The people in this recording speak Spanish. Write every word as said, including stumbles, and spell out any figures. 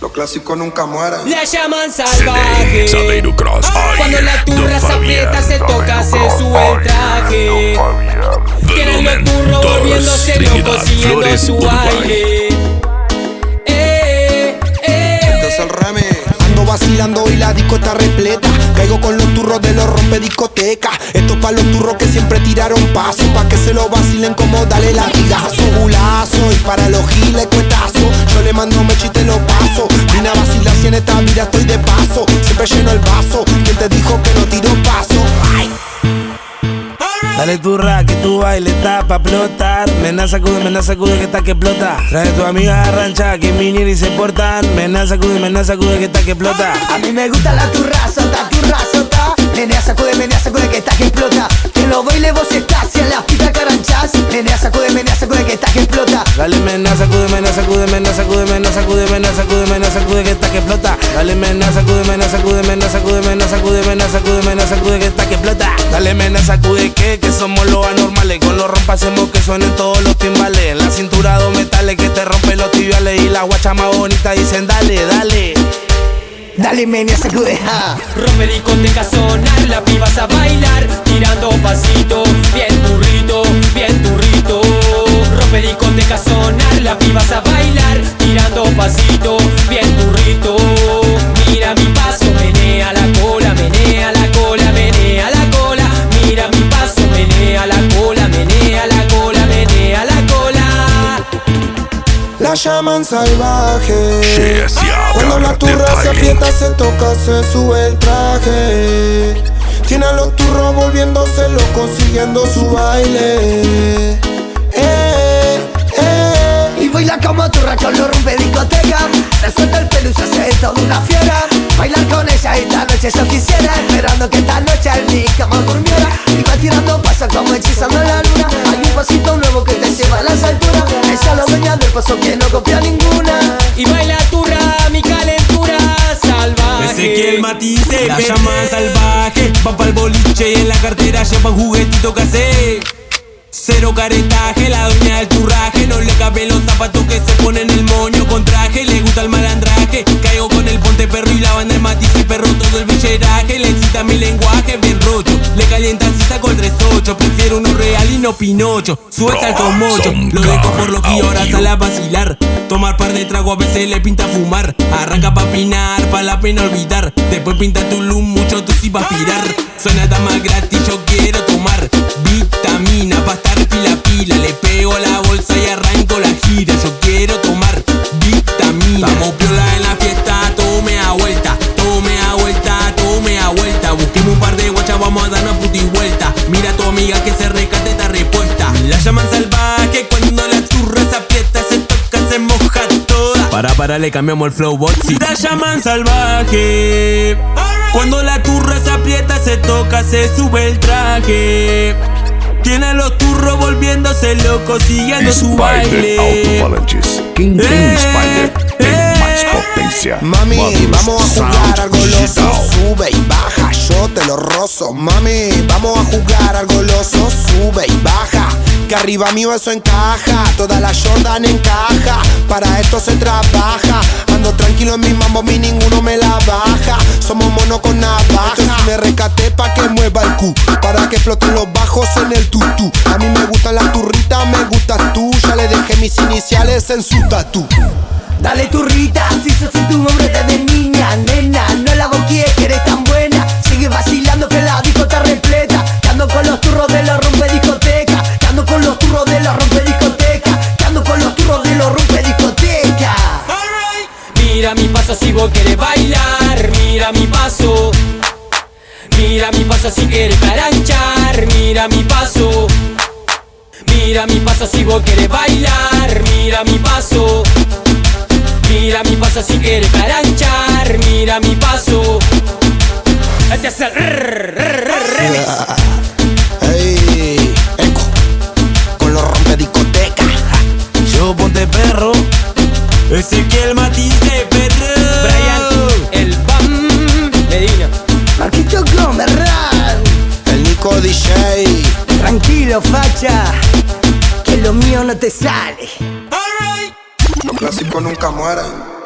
Los clásicos nunca mueren. La llaman salvaje. Cuando la turra se aprieta, se toca, se sube el traje. Tienen los turros volviéndose locos, siguiendo su baile. Eh, eh. Este es el remix. Ando vacilando y la disco está repleta. Caigo con los turros de los rompediscotecas. Esto es pa' los turros que siempre tiraron paso, pa' que se lo vacilen como dale latigazo, gulazo. Y para los giles cuetazo, yo le mando mecha y te lo paso. Vine a vacilar si en esta vida estoy de paso. Siempre lleno el vaso. ¿Quién te dijo que no tiro paso? Ay. Dale turra que tu baile está pa' explotar. Mena sacude, mena sacude que está que explota. Trae tu amiga a rancha que mini y se portan. Mena sacude, mena sacude que está que explota. A mí me gusta la turra sota, turra sota. Menea sacude, menea sacude que está que explota. Que en los bailes vos estás y en las pistas caranchas. Menea sacude, menea sacude que está que explota. Dale mena sacude, mena sacude, mena sacude, mena sacude, mena sacude, mena sacude que está que explota. Dale mena sacude, mena sacude, mena sacude, mena sacude, mena sacude, mena sacude que está que explota. Dale mena sacude que que somos los anormales. Con los rompas hacemos que suenen todos los timbales. En la cintura dos metales que te rompen los tibiales. Y las guachas más bonitas dicen dale, dale. Dale menea sacude, ja. Rompe discoteca sonar, las pibas a bailar, tirando pasito, bien turrito, bien turrito. Rompe discoteca sonar, las pibas a bailar, tirando pasito, bien turrito. Mira mi paso, menea la cola, menea la cola, menea la cola. Mira mi paso, menea la cola, menea la cola, menea la cola. La llaman salvaje. Cuando la turra se aprieta, se toca, se sube el traje. Tiene a los turros volviéndose locos, siguiendo su baile. Eh, eh. Y baila como turra con los rompe discoteca. Se suelta el pelo y se hace toda una fiera. Bailar con ella esta noche yo quisiera. Esperando que esta noche en mi cama durmiera. Y va tirando pasos como hechizando la luna. Hay un pasito nuevo que te lleva a las alturas. Ella lo dueña del paso que no copia ninguna. Y baila turra, mi calentura salvaje. Ezequiel Matice, la llama salvaje. Va pa'l boliche y en la cartera lleva un juguetito casé. Cero caretaje, la doña del turraje. No le caben los zapatos que se ponen el moño con traje. Le gusta el malandraje. Caigo con el ponte perro y la banda de Matice y perro todo el villeraje. Le excita mi lenguaje bien rocho. Le calienta si saco el tres ocho. Prefiero uno real y no Pinocho. Suelta el tomocho. Lo dejo por lo que ahora sale a vacilar. Tomar par de trago a veces le pinta fumar. Arranca pa' pinar, pa' la pena olvidar. Después pinta tu luz, mucho tú sí pa' aspirar. Suena tan más gratis, yo quiero tomar vitamina pa' estar pila pila. Le pego a la bolsa y arranco la gira. Yo quiero tomar vitamina. Estamos piola en la fiesta, tome a vuelta. Tome a vuelta, tome a vuelta. Busquemos un par de guachas, vamos a dar una puta y vuelta. Mira a tu amiga que se recate esta respuesta. La llaman salvaje cuando la turra se aprieta, se toca, se moja toda. Para, para, le cambiamos el flow, botsy. La llaman salvaje cuando la turra se aprieta, se toca, se sube el traje. Tiene a los turros volviéndose locos, siguiendo su baile. Alto-falantes. Quem tem Eh, Spider tem eh. mais potência. Mami, vamos a jugar al goloso. Digital. Sube y baja, yo te lo rozo. Mami, vamos a jugar al goloso. Sube y baja, que arriba mío eso encaja. Toda la Jordan encaja, para esto se trabaja. Ando tranquilo en mi mambo, mi ninguno me la baja. Somos mono con navaja. Esto sí me recaté pa' que mueva el cu, para que exploten los bajos en el tutú. A mí me gustan las turritas, me gustas tú. Ya le dejé mis iniciales en su tatú. Dale turrita, si sos tu hombre desde niña, nena, no la boquíes que eres tan buena. Sigue vacilando que la disco está repleta. Que ando con los turros de los rompe discoteca. Que ando con los turros de los rompe discoteca. Que ando con los turros de los rompe discoteca. Mira mi paso si vos querés bailar, mira mi paso. Mira mi paso si querés caranchar, mira mi paso. Mira mi paso si vos querés bailar, mira mi paso. Mira mi paso si quieres caranchar, mira mi paso. Este es el rrr, rrr, rrr, remix. Ey, eco, con los rompediscoteca. Yo ponte perro, Ezequiel Matice, perro. Brian, el Bam Medina. Marquito Comerran. El Nico D J. Tranquilo, facha, que lo mío no te sale. Los clásicos nunca mueren.